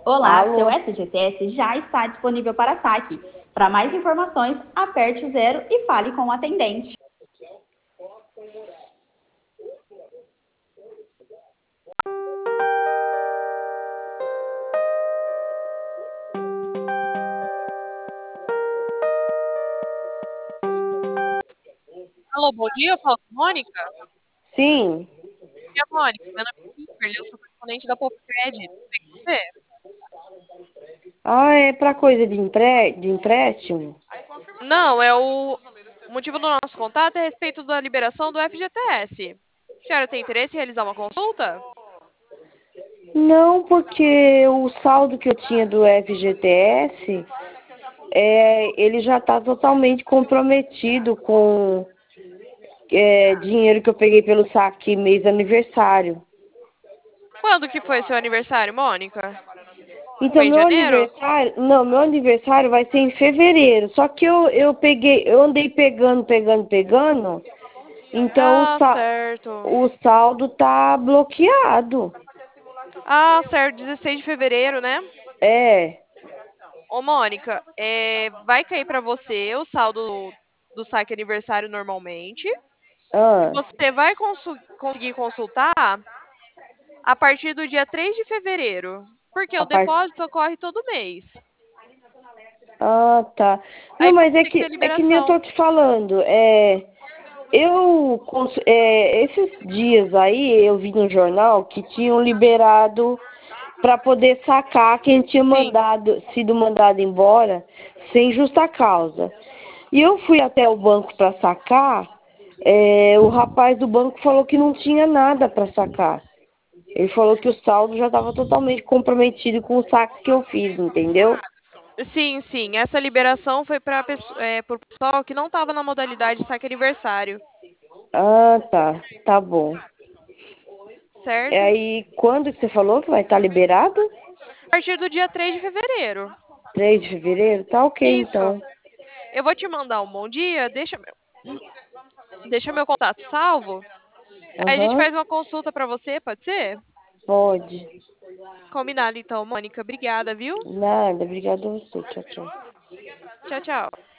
Olá, seu Alô? FGTS já está disponível para saque. Para mais informações, aperte o zero e fale com o atendente. Alô, bom dia, eu falo com a Mônica. Sim. Bom dia, Mônica. Meu nome é Kimberly, eu sou correspondente da Popcred. Tudo bem com você? Ah, é pra coisa de empréstimo? Não, o motivo do nosso contato é a respeito da liberação do FGTS. A senhora tem interesse em realizar uma consulta? Não, porque o saldo que eu tinha do FGTS, ele já está totalmente comprometido com dinheiro que eu peguei pelo saque mês aniversário. Quando que foi seu aniversário, Mônica? Então, Foi em janeiro? meu aniversário vai ser em fevereiro. Só que eu andei pegando. Então Ah, certo. o saldo tá bloqueado. Ah, certo, 16 de fevereiro, né? É. Ô, Mônica, vai cair pra você o saldo do saque aniversário normalmente. E Ah, você vai conseguir consultar a partir do dia 3 de fevereiro, porque a o parte. depósito ocorre todo mês. Ah, tá. Não, Aí mas você tem que ter é que nem eu tô liberação. te falando. Esses dias aí eu vi no jornal que tinham liberado para poder sacar quem tinha Sim. sido mandado embora sem justa causa. E eu fui até o banco para sacar, o rapaz do banco falou que não tinha nada para sacar. Ele falou que o saldo já estava totalmente comprometido com o saque que eu fiz, entendeu? Sim, sim. Essa liberação foi para o pessoal que não estava na modalidade saque aniversário, Ah, tá. Tá bom. certo? Aí, quando que você falou que vai estar liberado? A partir do dia 3 de fevereiro. 3 de fevereiro? Tá ok, Isso. então. Eu vou te mandar um bom dia, deixa meu contato salvo. Aí a gente Aham, faz uma consulta para você, pode ser? pode. Combinado então, Mônica. Obrigada, viu? Nada, obrigada a você. Tchau, tchau. Tchau, tchau.